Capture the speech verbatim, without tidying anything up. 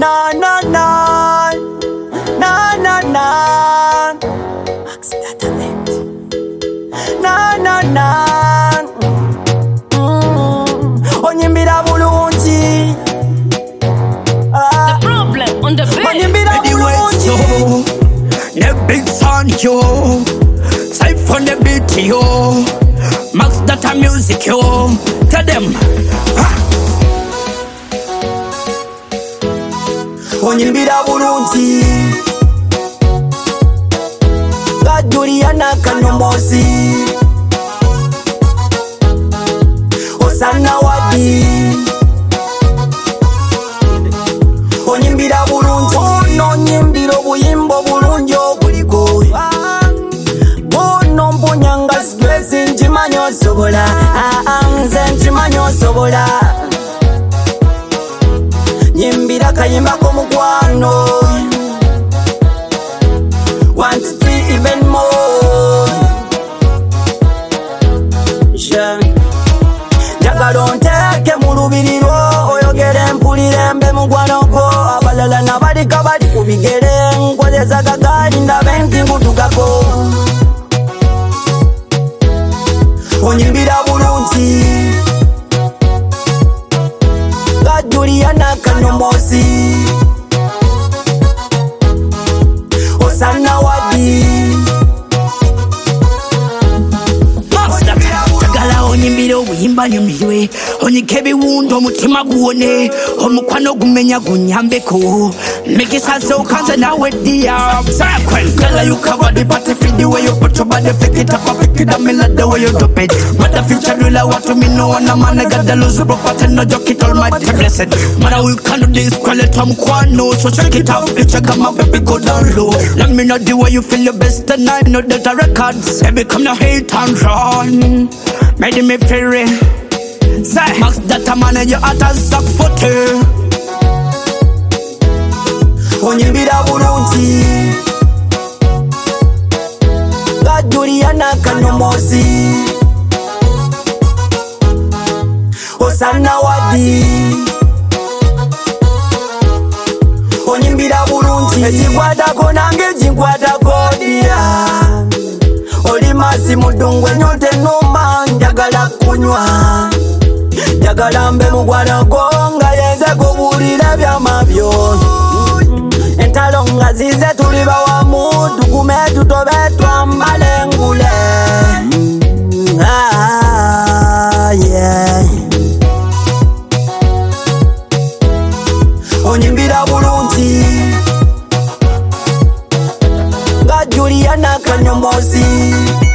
Na na na na na na na na na mm. Onyimbira bulungi The problem on the bed. Onyimbira bulungi The big son yo, side from the beat yo, Max Data music yo. Tell them ha. Onyimbira bulungi Ga Juliana Kanyomozi Osana Wadi Onyimbira bulungi Ono nyimbira obuyimbo bulungi obuliko Ono mpunyanga stress nkimanyi osobola Nze nkimanyi osobola Nyimbira kayimba k'omukwano Want to see even more Njagala onteeke mu lubiri lwo oyogere mpulire mbe mukwano gwo abalala nabalika bali ku bigere nkozesa kagaali ndabe nti nkutukako Onyimbira bulungi Ga Juliana Kanyomozi Osana Wadi Tagala onyimbira obuyimba nyumirwe onyike ebiwundu omutima guwone omukwano gumenya gunyambeko mikisa okanze nawe dia Girl, you cover the body, feed the way you put your body, pick it up, pick it up, me like the way you do it. But the future real, I want to me know, and a man I got the lose, but I no joke it all my blessed. Man, I will can do this, call it from Kwano, so check it out, you check out my baby, go down low. Let me know the way you feel your best, and I know that the records, baby, come now hate and run. Made me feel it. Say, Max Data man, and your heart has suck for two. Onyimbira bulungi Ga Juliana Kanyomozi Osana Wadi Onyimbira bulungi ekikwatako nange kinkwatako dia Oli masi mudungwe nyote numa njagala kunywa Njagala mbe mukwano gwo nga yenze kubuulira byama byo Entalo nga zize tuli bawamu tukume tutobe twambale ngule ah, yeah. Onyimbira bulungi Ga Juliana Kanyomozi